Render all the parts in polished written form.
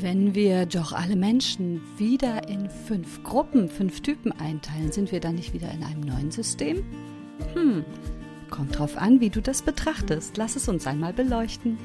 Wenn wir doch alle Menschen wieder in 5 Gruppen, 5 Typen einteilen, sind wir dann nicht wieder in einem neuen System? Kommt drauf an, wie du das betrachtest. Lass es uns einmal beleuchten.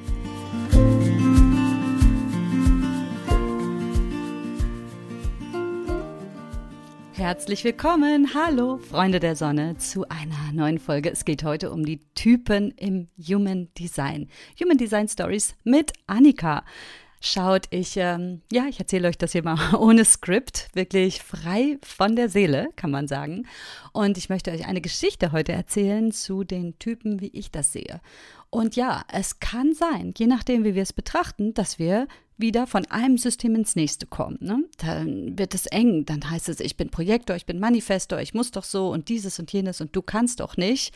Herzlich willkommen, hallo Freunde der Sonne, zu einer neuen Folge. Es geht heute um die Typen im Human Design. Human Design Stories mit Annika. Schaut, ich erzähle euch das hier mal ohne Skript, wirklich frei von der Seele, kann man sagen. Und ich möchte euch eine Geschichte heute erzählen zu den Typen, wie ich das sehe. Und ja, es kann sein, je nachdem, wie wir es betrachten, dass wir wieder von einem System ins nächste kommen. Ne? Dann wird es eng, dann heißt es, ich bin Projektor, ich bin Manifestor, ich muss doch so und dieses und jenes und du kannst doch nicht.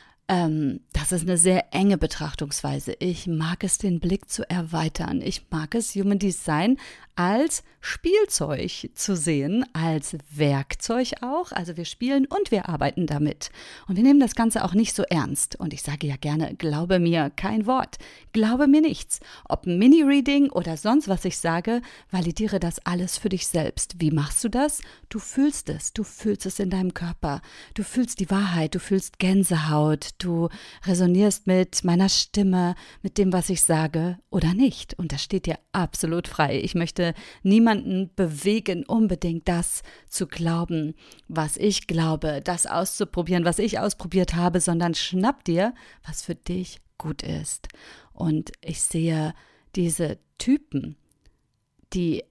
Das ist eine sehr enge Betrachtungsweise. Ich mag es, den Blick zu erweitern. Ich mag es, Human Design als Spielzeug zu sehen, als Werkzeug auch. Also wir spielen und wir arbeiten damit. Und wir nehmen das Ganze auch nicht so ernst. Und ich sage ja gerne, glaube mir kein Wort. Glaube mir nichts. Ob ein Mini-Reading oder sonst was ich sage, validiere das alles für dich selbst. Wie machst du das? Du fühlst es in deinem Körper. Du fühlst die Wahrheit, du fühlst Gänsehaut, du resonierst mit meiner Stimme, mit dem, was ich sage oder nicht. Und das steht dir absolut frei. Ich möchte niemanden bewegen, unbedingt das zu glauben, was ich glaube, das auszuprobieren, was ich ausprobiert habe, sondern schnapp dir, was für dich gut ist. Und ich sehe diese Typen, die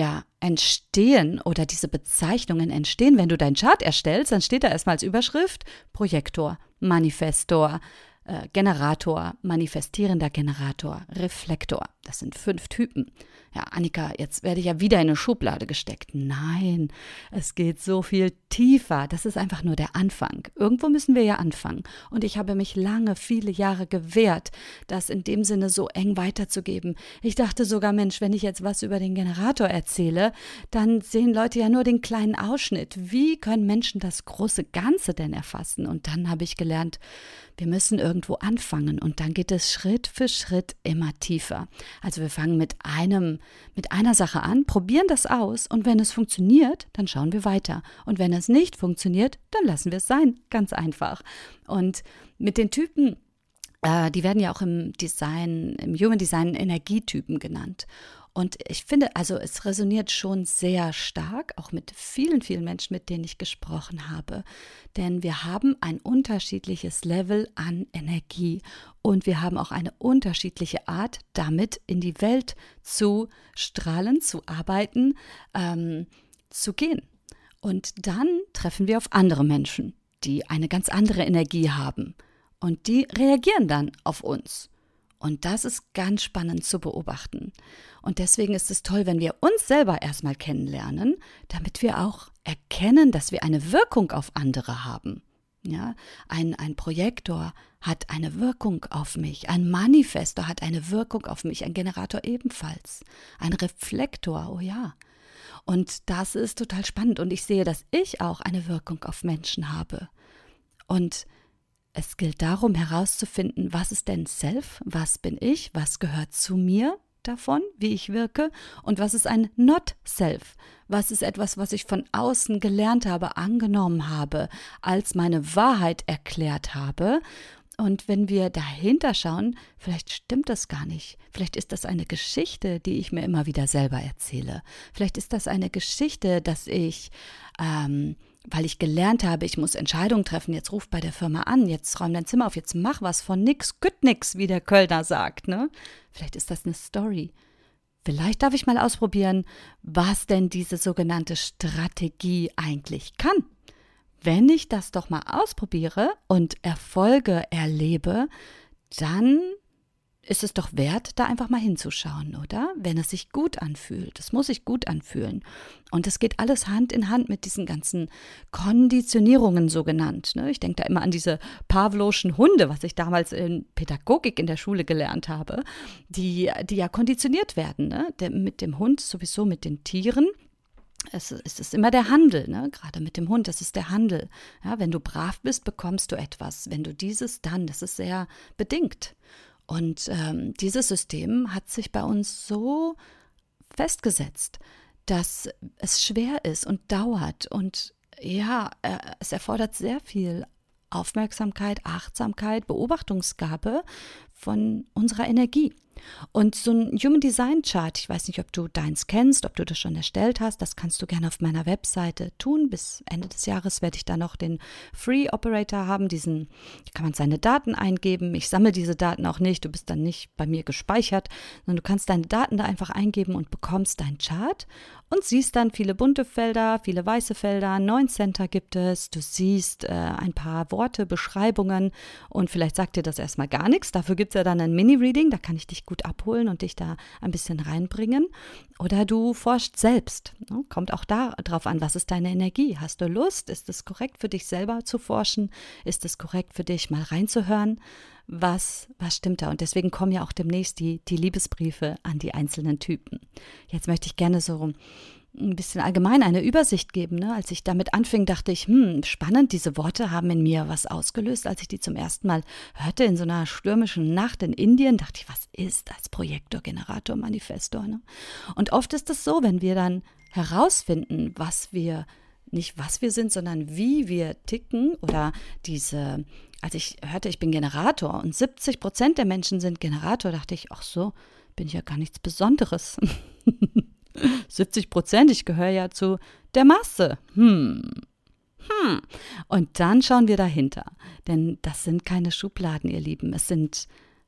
entstehen oder diese Bezeichnungen entstehen, wenn du deinen Chart erstellst, dann steht da erstmal als Überschrift Projektor, Manifestor, Generator, manifestierender Generator, Reflektor. Das sind 5 Typen. Ja, Annika, jetzt werde ich ja wieder in eine Schublade gesteckt. Nein, es geht so viel tiefer. Das ist einfach nur der Anfang. Irgendwo müssen wir ja anfangen. Und ich habe mich viele Jahre gewehrt, das in dem Sinne so eng weiterzugeben. Ich dachte sogar, Mensch, wenn ich jetzt was über den Generator erzähle, dann sehen Leute ja nur den kleinen Ausschnitt. Wie können Menschen das große Ganze denn erfassen? Und dann habe ich gelernt, wir müssen irgendwo anfangen und dann geht es Schritt für Schritt immer tiefer. Also wir fangen mit einer Sache an, probieren das aus und wenn es funktioniert, dann schauen wir weiter. Und wenn es nicht funktioniert, dann lassen wir es sein. Ganz einfach. Und mit den Typen, die werden ja auch im Human Design Energietypen genannt. Und ich finde, also es resoniert schon sehr stark, auch mit vielen, vielen Menschen, mit denen ich gesprochen habe. Denn wir haben ein unterschiedliches Level an Energie und wir haben auch eine unterschiedliche Art, damit in die Welt zu strahlen, zu arbeiten, zu gehen. Und dann treffen wir auf andere Menschen, die eine ganz andere Energie haben und die reagieren dann auf uns. Und das ist ganz spannend zu beobachten. Und deswegen ist es toll, wenn wir uns selber erstmal kennenlernen, damit wir auch erkennen, dass wir eine Wirkung auf andere haben. Ja, ein Projektor hat eine Wirkung auf mich, ein Manifestor hat eine Wirkung auf mich, ein Generator ebenfalls, ein Reflektor, oh ja. Und das ist total spannend und ich sehe, dass ich auch eine Wirkung auf Menschen habe. Und es gilt darum herauszufinden, was ist denn Self, was bin ich, was gehört zu mir davon, wie ich wirke und was ist ein Not-Self, was ist etwas, was ich von außen gelernt habe, angenommen habe, als meine Wahrheit erklärt habe. Und wenn wir dahinter schauen, vielleicht stimmt das gar nicht. Vielleicht ist das eine Geschichte, die ich mir immer wieder selber erzähle. Vielleicht ist das eine Geschichte, dass ich weil ich gelernt habe, ich muss Entscheidungen treffen, jetzt ruf bei der Firma an, jetzt räum dein Zimmer auf, jetzt mach was von nix, gütt nix, wie der Kölner sagt, ne? Vielleicht ist das eine Story. Vielleicht darf ich mal ausprobieren, was denn diese sogenannte Strategie eigentlich kann. Wenn ich das doch mal ausprobiere und Erfolge erlebe, dann ist es doch wert, da einfach mal hinzuschauen, oder? Wenn es sich gut anfühlt. Es muss sich gut anfühlen. Und es geht alles Hand in Hand mit diesen ganzen Konditionierungen so genannt. Ne? Ich denke da immer an diese Pavlovschen Hunde, was ich damals in Pädagogik in der Schule gelernt habe, die ja konditioniert werden. Ne? Mit dem Hund, sowieso mit den Tieren. Es ist immer der Handel, ne? Gerade mit dem Hund, das ist der Handel. Ja, wenn du brav bist, bekommst du etwas. Wenn du dieses, dann, das ist sehr bedingt. Und dieses System hat sich bei uns so festgesetzt, dass es schwer ist und dauert und ja, es erfordert sehr viel Aufmerksamkeit, Achtsamkeit, Beobachtungsgabe von unserer Energie. Und so ein Human Design Chart, ich weiß nicht, ob du deins kennst, ob du das schon erstellt hast, das kannst du gerne auf meiner Webseite tun. Bis Ende des Jahres werde ich da noch den Free Operator haben, kann man seine Daten eingeben. Ich sammle diese Daten auch nicht, du bist dann nicht bei mir gespeichert, sondern du kannst deine Daten da einfach eingeben und bekommst deinen Chart und siehst dann viele bunte Felder, viele weiße Felder, 9 Center gibt es, du siehst ein paar Worte, Beschreibungen und vielleicht sagt dir das erstmal gar nichts, dafür gibt es ja dann ein Mini-Reading, da kann ich dich gut abholen und dich da ein bisschen reinbringen. Oder du forschst selbst. Kommt auch darauf an, was ist deine Energie? Hast du Lust? Ist es korrekt für dich selber zu forschen? Ist es korrekt für dich mal reinzuhören? Was stimmt da? Und deswegen kommen ja auch demnächst die Liebesbriefe an die einzelnen Typen. Jetzt möchte ich gerne so ein bisschen allgemein eine Übersicht geben. Ne? Als ich damit anfing, dachte ich, spannend, diese Worte haben in mir was ausgelöst. Als ich die zum ersten Mal hörte in so einer stürmischen Nacht in Indien, dachte ich, was ist das? Projektor, Generator, Manifestor. Ne? Und oft ist es so, wenn wir dann herausfinden, nicht was wir sind, sondern wie wir ticken oder als ich hörte, ich bin Generator und 70% der Menschen sind Generator, dachte ich, ach so, bin ich ja gar nichts Besonderes. 70%, ich gehöre ja zu der Masse. Und dann schauen wir dahinter. Denn das sind keine Schubladen, ihr Lieben. Es sind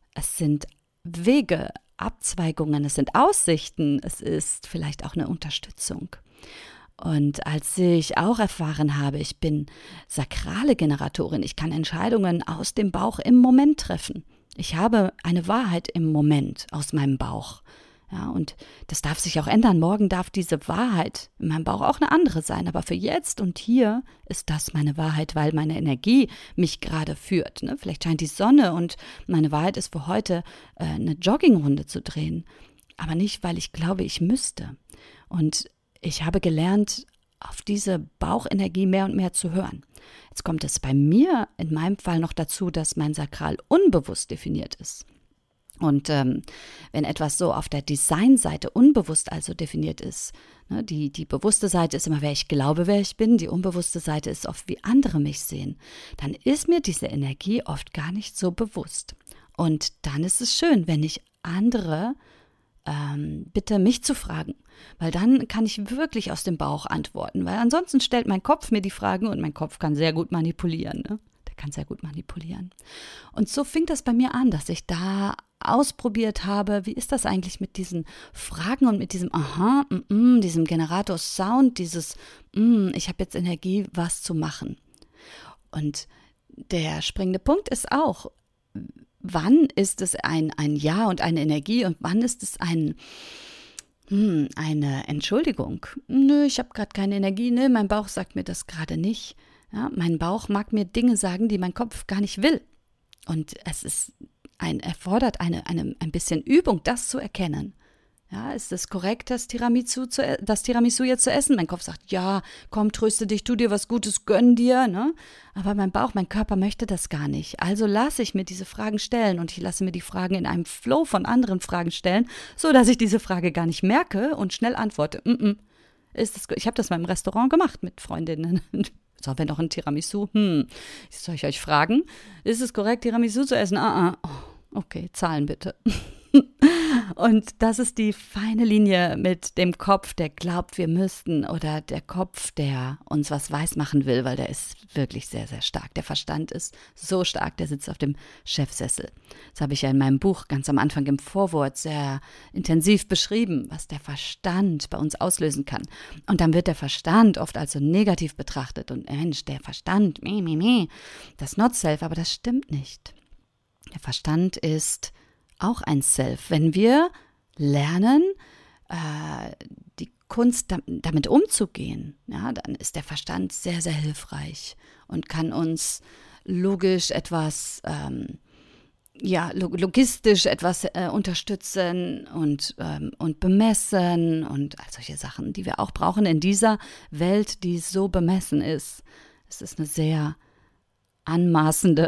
Wege, Abzweigungen, es sind Aussichten, es ist vielleicht auch eine Unterstützung. Und als ich auch erfahren habe, ich bin sakrale Generatorin, ich kann Entscheidungen aus dem Bauch im Moment treffen. Ich habe eine Wahrheit im Moment aus meinem Bauch. Ja, und das darf sich auch ändern. Morgen darf diese Wahrheit in meinem Bauch auch eine andere sein. Aber für jetzt und hier ist das meine Wahrheit, weil meine Energie mich gerade führt. Ne? Vielleicht scheint die Sonne und meine Wahrheit ist für heute, eine Joggingrunde zu drehen. Aber nicht, weil ich glaube, ich müsste. Und ich habe gelernt, auf diese Bauchenergie mehr und mehr zu hören. Jetzt kommt es bei mir in meinem Fall noch dazu, dass mein Sakral unbewusst definiert ist. Und wenn etwas so auf der Designseite unbewusst also definiert ist, ne, die bewusste Seite ist immer, wer ich glaube, wer ich bin, die unbewusste Seite ist oft, wie andere mich sehen, dann ist mir diese Energie oft gar nicht so bewusst. Und dann ist es schön, wenn ich andere bitte mich zu fragen, weil dann kann ich wirklich aus dem Bauch antworten, weil ansonsten stellt mein Kopf mir die Fragen und mein Kopf kann sehr gut manipulieren, ne? Der kann sehr gut manipulieren. Und so fing das bei mir an, dass ich da ausprobiert habe, wie ist das eigentlich mit diesen Fragen und mit diesem Aha, diesem Generator-Sound, dieses ich habe jetzt Energie, was zu machen. Und der springende Punkt ist auch, wann ist es ein Ja und eine Energie und wann ist es eine Entschuldigung? Nö, ich habe gerade keine Energie, ne, mein Bauch sagt mir das gerade nicht. Ja, mein Bauch mag mir Dinge sagen, die mein Kopf gar nicht will. Und es erfordert ein bisschen Übung, das zu erkennen. Ja, ist es korrekt, das Tiramisu jetzt zu essen? Mein Kopf sagt, ja, komm, tröste dich, tu dir was Gutes, gönn dir. Ne? Aber mein Bauch, mein Körper möchte das gar nicht. Also lasse ich mir diese Fragen stellen und ich lasse mir die Fragen in einem Flow von anderen Fragen stellen, sodass ich diese Frage gar nicht merke und schnell antworte. Ich habe das mal im Restaurant gemacht mit Freundinnen. So, wenn doch ein Tiramisu, soll ich euch fragen, ist es korrekt, Tiramisu zu essen? Okay, zahlen bitte. Und das ist die feine Linie mit dem Kopf, der glaubt, wir müssten, oder der Kopf, der uns was weismachen will, weil der ist wirklich sehr, sehr stark. Der Verstand ist so stark, der sitzt auf dem Chefsessel. Das habe ich ja in meinem Buch ganz am Anfang im Vorwort sehr intensiv beschrieben, was der Verstand bei uns auslösen kann. Und dann wird der Verstand oft als so negativ betrachtet und Mensch, der Verstand, das Not-Self, aber das stimmt nicht. Der Verstand ist auch ein Self. Wenn wir lernen, die Kunst damit umzugehen, ja, dann ist der Verstand sehr, sehr hilfreich und kann uns logisch etwas, logistisch etwas unterstützen und bemessen und all solche Sachen, die wir auch brauchen in dieser Welt, die so bemessen ist. Es ist eine sehr anmaßende,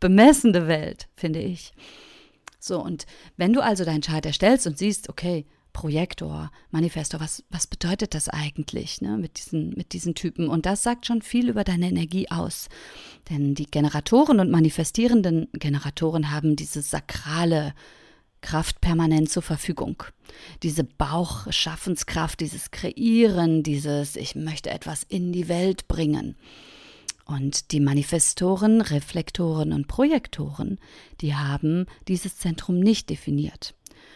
bemessende Welt, finde ich. So, und wenn du also deinen Chart erstellst und siehst, okay, Projektor, Manifestor, was bedeutet das eigentlich, ne, mit diesen Typen? Und das sagt schon viel über deine Energie aus. Denn die Generatoren und manifestierenden Generatoren haben diese sakrale Kraft permanent zur Verfügung. Diese Bauchschaffenskraft, dieses Kreieren, dieses ich möchte etwas in die Welt bringen. Und die Manifestoren, Reflektoren und Projektoren, die haben dieses Zentrum nicht definiert.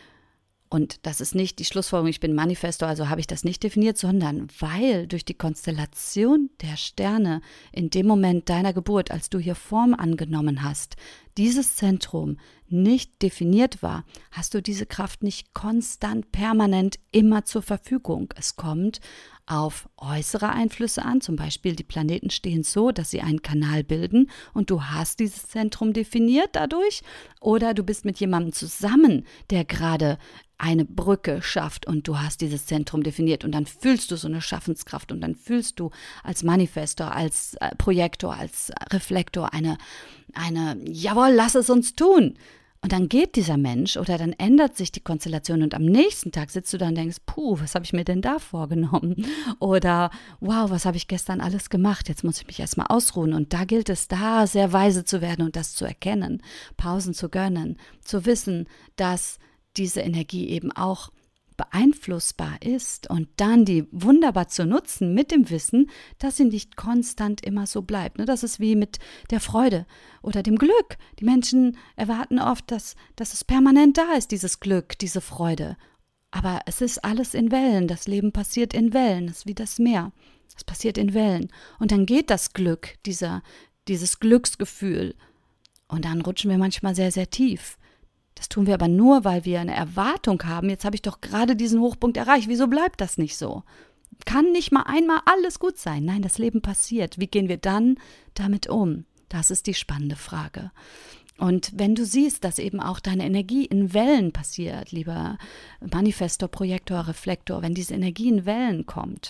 Und das ist nicht die Schlussfolgerung, ich bin Manifestor, also habe ich das nicht definiert, sondern weil durch die Konstellation der Sterne in dem Moment deiner Geburt, als du hier Form angenommen hast, dieses Zentrum nicht definiert war, hast du diese Kraft nicht konstant, permanent immer zur Verfügung. Es kommt auf äußere Einflüsse an, zum Beispiel die Planeten stehen so, dass sie einen Kanal bilden und du hast dieses Zentrum definiert dadurch, oder du bist mit jemandem zusammen, der gerade eine Brücke schafft und du hast dieses Zentrum definiert und dann fühlst du so eine Schaffenskraft und dann fühlst du als Manifestor, als Projektor, als Reflektor eine jawohl, lass es uns tun. Und dann geht dieser Mensch oder dann ändert sich die Konstellation und am nächsten Tag sitzt du da und denkst, puh, was habe ich mir denn da vorgenommen? Oder wow, was habe ich gestern alles gemacht? Jetzt muss ich mich erstmal ausruhen. Und da gilt es, da sehr weise zu werden und das zu erkennen, Pausen zu gönnen, zu wissen, dass diese Energie eben auch beeinflussbar ist und dann die wunderbar zu nutzen mit dem Wissen, dass sie nicht konstant immer so bleibt. Das ist wie mit der Freude oder dem Glück. Die Menschen erwarten oft, dass es permanent da ist, dieses Glück, diese Freude. Aber es ist alles in Wellen. Das Leben passiert in Wellen. Es ist wie das Meer. Es passiert in Wellen. Und dann geht das Glück, dieses Glücksgefühl. Und dann rutschen wir manchmal sehr, sehr tief. Das tun wir aber nur, weil wir eine Erwartung haben, jetzt habe ich doch gerade diesen Hochpunkt erreicht. Wieso bleibt das nicht so? Kann nicht mal einmal alles gut sein. Nein, das Leben passiert. Wie gehen wir dann damit um? Das ist die spannende Frage. Und wenn du siehst, dass eben auch deine Energie in Wellen passiert, lieber Manifestor, Projektor, Reflektor, wenn diese Energie in Wellen kommt,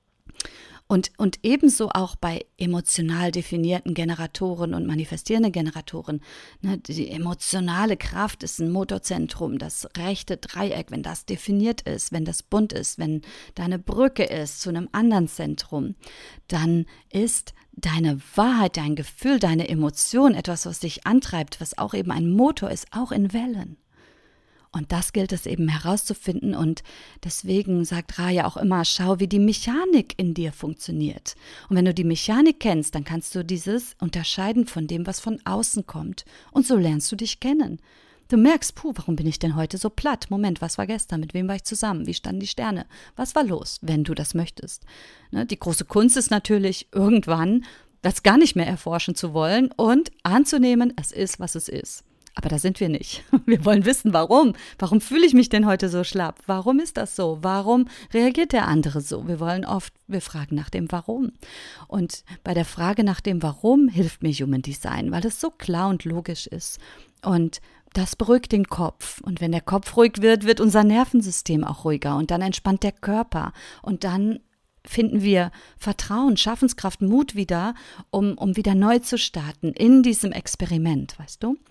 und ebenso auch bei emotional definierten Generatoren und manifestierenden Generatoren. Ne, die emotionale Kraft ist ein Motorzentrum, das rechte Dreieck, wenn das definiert ist, wenn das bunt ist, wenn da eine Brücke ist zu einem anderen Zentrum, dann ist deine Wahrheit, dein Gefühl, deine Emotion etwas, was dich antreibt, was auch eben ein Motor ist, auch in Wellen. Und das gilt es eben herauszufinden und deswegen sagt Ra ja auch immer, schau, wie die Mechanik in dir funktioniert. Und wenn du die Mechanik kennst, dann kannst du dieses unterscheiden von dem, was von außen kommt. Und so lernst du dich kennen. Du merkst, warum bin ich denn heute so platt? Moment, was war gestern? Mit wem war ich zusammen? Wie standen die Sterne? Was war los, wenn du das möchtest? Ne, die große Kunst ist natürlich, irgendwann das gar nicht mehr erforschen zu wollen und anzunehmen, es ist, was es ist. Aber da sind wir nicht. Wir wollen wissen, warum. Warum fühle ich mich denn heute so schlapp? Warum ist das so? Warum reagiert der andere so? Wir fragen nach dem Warum. Und bei der Frage nach dem Warum hilft mir Human Design, weil es so klar und logisch ist. Und das beruhigt den Kopf. Und wenn der Kopf ruhig wird, wird unser Nervensystem auch ruhiger. Und dann entspannt der Körper. Und dann finden wir Vertrauen, Schaffenskraft, Mut wieder, um wieder neu zu starten in diesem Experiment, weißt du?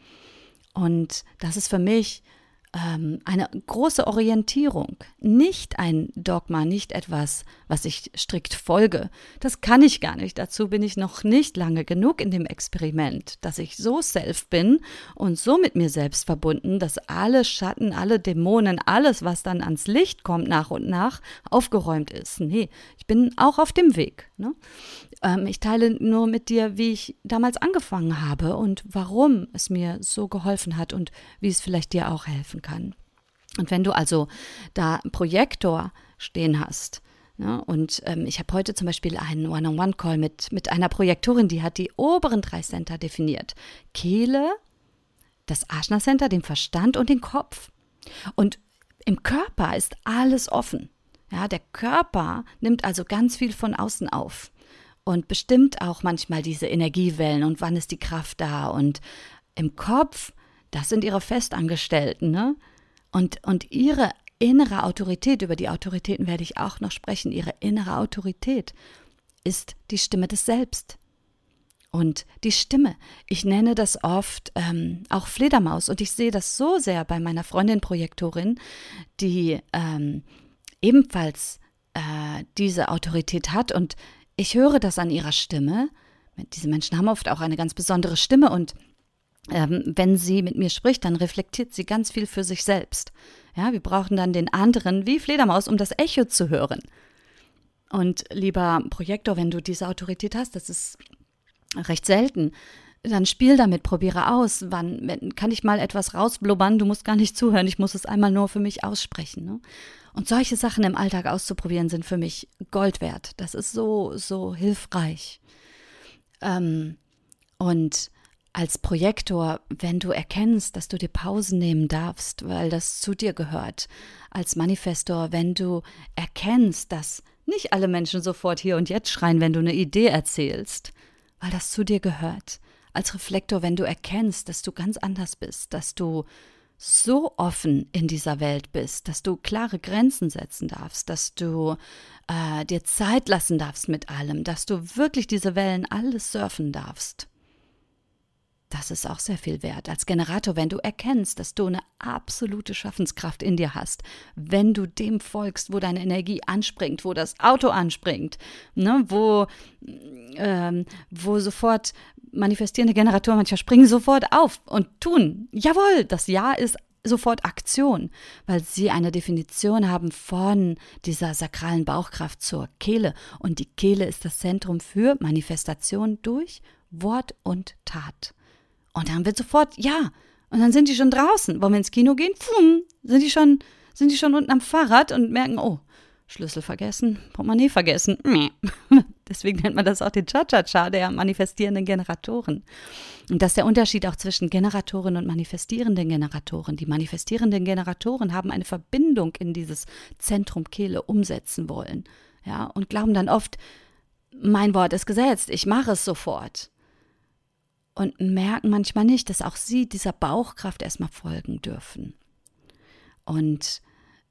Und das ist für mich eine große Orientierung, nicht ein Dogma, nicht etwas, was ich strikt folge. Das kann ich gar nicht. Dazu bin ich noch nicht lange genug in dem Experiment, dass ich so self bin und so mit mir selbst verbunden, dass alle Schatten, alle Dämonen, alles, was dann ans Licht kommt nach und nach, aufgeräumt ist. Nee, ich bin auch auf dem Weg. Ne? Ich teile nur mit dir, wie ich damals angefangen habe und warum es mir so geholfen hat und wie es vielleicht dir auch helfen kann. Und wenn du also da einen Projektor stehen hast, ne, und ich habe heute zum Beispiel einen One-on-One-Call mit einer Projektorin, die hat die oberen 3 Center definiert. Kehle, das Ajna-Center, den Verstand und den Kopf. Und im Körper ist alles offen. Ja, der Körper nimmt also ganz viel von außen auf. Und bestimmt auch manchmal diese Energiewellen und wann ist die Kraft da. Und im Kopf, das sind ihre Festangestellten, ne? Und ihre innere Autorität, über die Autoritäten werde ich auch noch sprechen, ihre innere Autorität ist die Stimme des Selbst. Und die Stimme, ich nenne das oft auch Fledermaus und ich sehe das so sehr bei meiner Freundin Projektorin, die ebenfalls diese Autorität hat und ich höre das an ihrer Stimme. Diese Menschen haben oft auch eine ganz besondere Stimme und wenn sie mit mir spricht, dann reflektiert sie ganz viel für sich selbst. Ja, wir brauchen dann den anderen wie Fledermaus, um das Echo zu hören. Und lieber Projektor, wenn du diese Autorität hast, das ist recht selten, dann spiel damit, probiere aus. Wann kann ich mal etwas rausblubbern? Du musst gar nicht zuhören, ich muss es einmal nur für mich aussprechen. Ne? Und solche Sachen im Alltag auszuprobieren, sind für mich Gold wert. Das ist so, so hilfreich. Und als Projektor, wenn du erkennst, dass du dir Pausen nehmen darfst, weil das zu dir gehört, als Manifestor, wenn du erkennst, dass nicht alle Menschen sofort hier und jetzt schreien, wenn du eine Idee erzählst, weil das zu dir gehört. Als Reflektor, wenn du erkennst, dass du ganz anders bist, dass du so offen in dieser Welt bist, dass du klare Grenzen setzen darfst, dass du dir Zeit lassen darfst mit allem, dass du wirklich diese Wellen alles surfen darfst. Das ist auch sehr viel wert. Als Generator, wenn du erkennst, dass du eine absolute Schaffenskraft in dir hast, wenn du dem folgst, wo deine Energie anspringt, wo das Auto anspringt, ne, wo sofort manifestierende Generatoren manchmal springen sofort auf und tun. Jawohl, das Ja ist sofort Aktion, weil sie eine Definition haben von dieser sakralen Bauchkraft zur Kehle. Und die Kehle ist das Zentrum für Manifestation durch Wort und Tat. Und dann wird sofort, ja, und dann sind die schon draußen. Wollen wir ins Kino gehen? Pfum, sind die schon unten am Fahrrad und merken, oh, Schlüssel vergessen, Portemonnaie vergessen. Deswegen nennt man das auch den Cha-Cha-Cha der manifestierenden Generatoren. Und das ist der Unterschied auch zwischen Generatoren und manifestierenden Generatoren. Die manifestierenden Generatoren haben eine Verbindung in dieses Zentrum Kehle umsetzen wollen. Ja, und glauben dann oft, mein Wort ist gesetzt, ich mache es sofort. Und merken manchmal nicht, dass auch sie dieser Bauchkraft erstmal folgen dürfen. Und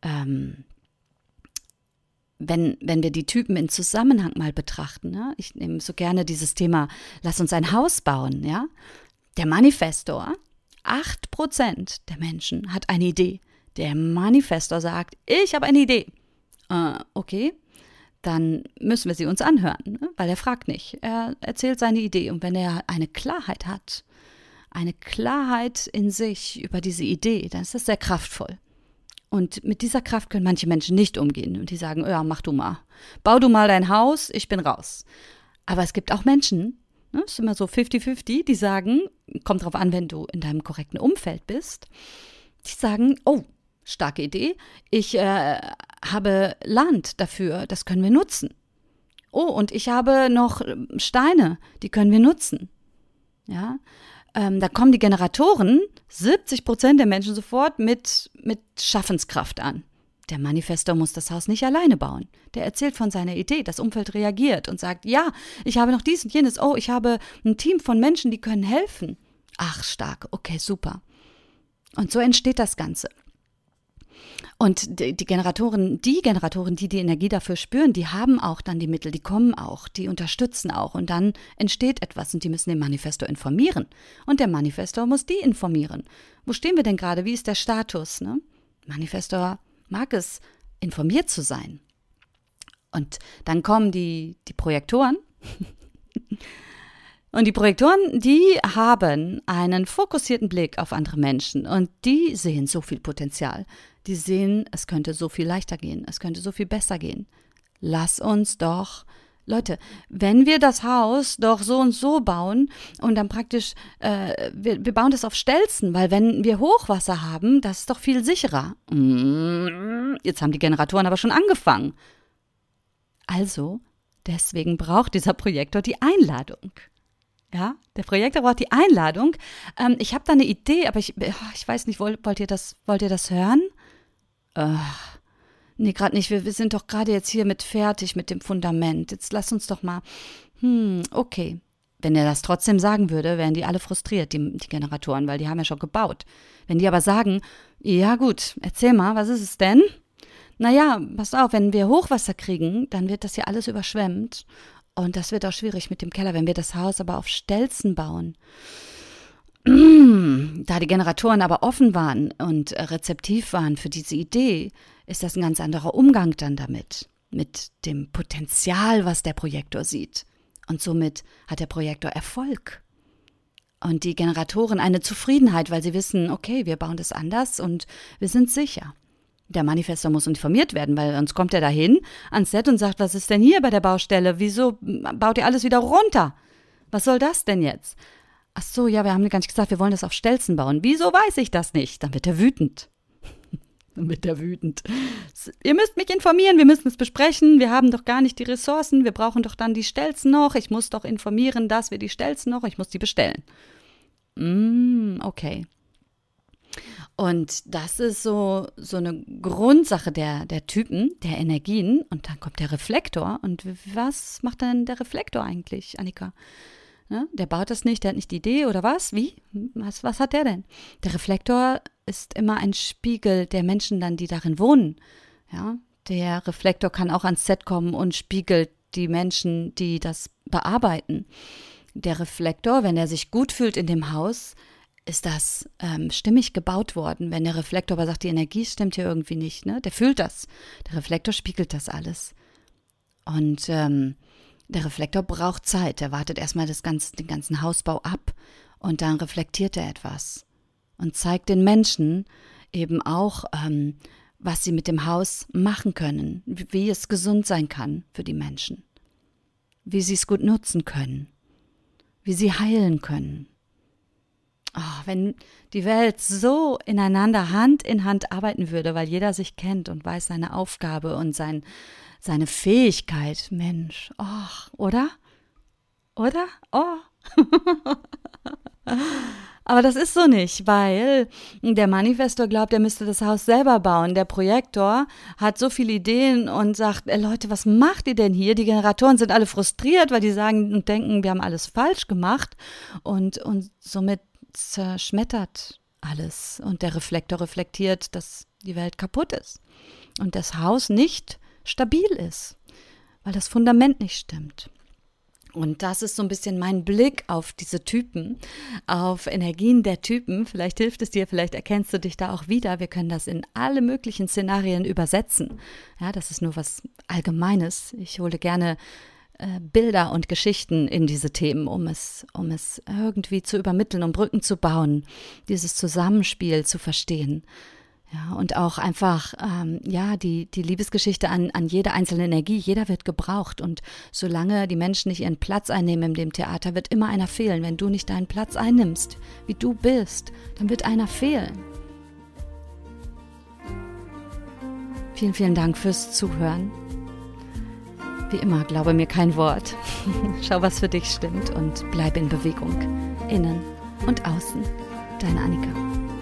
wenn wir die Typen in Zusammenhang mal betrachten, ne? Ich nehme so gerne dieses Thema, lass uns ein Haus bauen, ja? Der Manifestor, 8% der Menschen hat eine Idee. Der Manifestor sagt, ich habe eine Idee. Okay, dann müssen wir sie uns anhören, ne? Weil er fragt nicht. Er erzählt seine Idee. Und wenn er eine Klarheit hat, eine Klarheit in sich über diese Idee, dann ist das sehr kraftvoll. Und mit dieser Kraft können manche Menschen nicht umgehen. Und die sagen, ja, mach du mal. Bau du mal dein Haus, ich bin raus. Aber es gibt auch Menschen, ne, ist immer so 50-50, die sagen, kommt drauf an, wenn du in deinem korrekten Umfeld bist, die sagen, oh, starke Idee, ich habe Land dafür, das können wir nutzen. Oh, und ich habe noch Steine, die können wir nutzen. Ja, da kommen die Generatoren, 70% der Menschen sofort mit Schaffenskraft an. Der Manifestor muss das Haus nicht alleine bauen. Der erzählt von seiner Idee, das Umfeld reagiert und sagt, ja, ich habe noch dies und jenes, oh, ich habe ein Team von Menschen, die können helfen. Ach, stark, okay, super. Und so entsteht das Ganze. Und die Generatoren, die die Energie dafür spüren, die haben auch dann die Mittel, die kommen auch, die unterstützen auch und dann entsteht etwas und die müssen den Manifestor informieren. Und der Manifestor muss die informieren. Wo stehen wir denn gerade? Wie ist der Status? Ne? Manifestor mag es, informiert zu sein. Und dann kommen die Projektoren. Und die Projektoren, die haben einen fokussierten Blick auf andere Menschen und die sehen so viel Potenzial. Die sehen, es könnte so viel leichter gehen, es könnte so viel besser gehen. Lass uns doch, Leute, wenn wir das Haus doch so und so bauen und dann praktisch, wir bauen das auf Stelzen, weil wenn wir Hochwasser haben, das ist doch viel sicherer. Jetzt haben die Generatoren aber schon angefangen. Also, deswegen braucht dieser Projektor die Einladung. Ja, der Projektor braucht die Einladung. Ich habe da eine Idee, aber ich weiß nicht, wollt ihr das hören? Nee, gerade nicht. Wir sind doch gerade jetzt hier fertig mit dem Fundament. Jetzt lass uns doch mal. Okay. Wenn er das trotzdem sagen würde, wären die alle frustriert, die Generatoren, weil die haben ja schon gebaut. Wenn die aber sagen, ja gut, erzähl mal, was ist es denn? Naja, pass auf, wenn wir Hochwasser kriegen, dann wird das hier alles überschwemmt. Und das wird auch schwierig mit dem Keller, wenn wir das Haus aber auf Stelzen bauen. Da die Generatoren aber offen waren und rezeptiv waren für diese Idee, ist das ein ganz anderer Umgang dann damit. Mit dem Potenzial, was der Projektor sieht. Und somit hat der Projektor Erfolg. Und die Generatoren eine Zufriedenheit, weil sie wissen, okay, wir bauen das anders und wir sind sicher. Der Manifestor muss informiert werden, weil sonst kommt er dahin ans Set und sagt, was ist denn hier bei der Baustelle? Wieso baut ihr alles wieder runter? Was soll das denn jetzt? Ach so, ja, wir haben gar nicht gesagt, wir wollen das auf Stelzen bauen. Wieso weiß ich das nicht? Dann wird er wütend. Ihr müsst mich informieren, wir müssen es besprechen, wir haben doch gar nicht die Ressourcen, wir brauchen doch dann die Stelzen noch, ich muss doch informieren, dass wir die Stelzen noch, ich muss die bestellen. Okay. Und das ist so eine Grundsache der Typen, der Energien. Und dann kommt der Reflektor. Und was macht denn der Reflektor eigentlich, Annika? Ne? Der baut das nicht, der hat nicht die Idee oder was? Wie? Was hat der denn? Der Reflektor ist immer ein Spiegel der Menschen dann, die darin wohnen. Ja? Der Reflektor kann auch ans Set kommen und spiegelt die Menschen, die das bearbeiten. Der Reflektor, wenn er sich gut fühlt in dem Haus, ist das stimmig gebaut worden. Wenn der Reflektor aber sagt, die Energie stimmt hier irgendwie nicht, ne? Der fühlt das. Der Reflektor spiegelt das alles. Und der Reflektor braucht Zeit. Er wartet erstmal den ganzen Hausbau ab und dann reflektiert er etwas und zeigt den Menschen eben auch, was sie mit dem Haus machen können, wie es gesund sein kann für die Menschen, wie sie es gut nutzen können, wie sie heilen können. Oh, wenn die Welt so ineinander Hand in Hand arbeiten würde, weil jeder sich kennt und weiß seine Aufgabe und seine Fähigkeit, Mensch, oder? Oder? Aber das ist so nicht, weil der Manifestor glaubt, er müsste das Haus selber bauen. Der Projektor hat so viele Ideen und sagt, Leute, was macht ihr denn hier? Die Generatoren sind alle frustriert, weil die sagen und denken, wir haben alles falsch gemacht und somit zerschmettert alles. Und der Reflektor reflektiert, dass die Welt kaputt ist und das Haus nicht stabil ist, weil das Fundament nicht stimmt. Und das ist so ein bisschen mein Blick auf diese Typen, auf Energien der Typen. Vielleicht hilft es dir, vielleicht erkennst du dich da auch wieder. Wir können das in alle möglichen Szenarien übersetzen. Ja, das ist nur was Allgemeines. Ich hole gerne Bilder und Geschichten in diese Themen, um es irgendwie zu übermitteln, um Brücken zu bauen, dieses Zusammenspiel zu verstehen. Ja, und auch einfach, die Liebesgeschichte an jede einzelne Energie, jeder wird gebraucht und solange die Menschen nicht ihren Platz einnehmen in dem Theater, wird immer einer fehlen. Wenn du nicht deinen Platz einnimmst, wie du bist, dann wird einer fehlen. Vielen, vielen Dank fürs Zuhören. Wie immer, glaube mir kein Wort. Schau, was für dich stimmt und bleib in Bewegung, innen und außen. Deine Annika.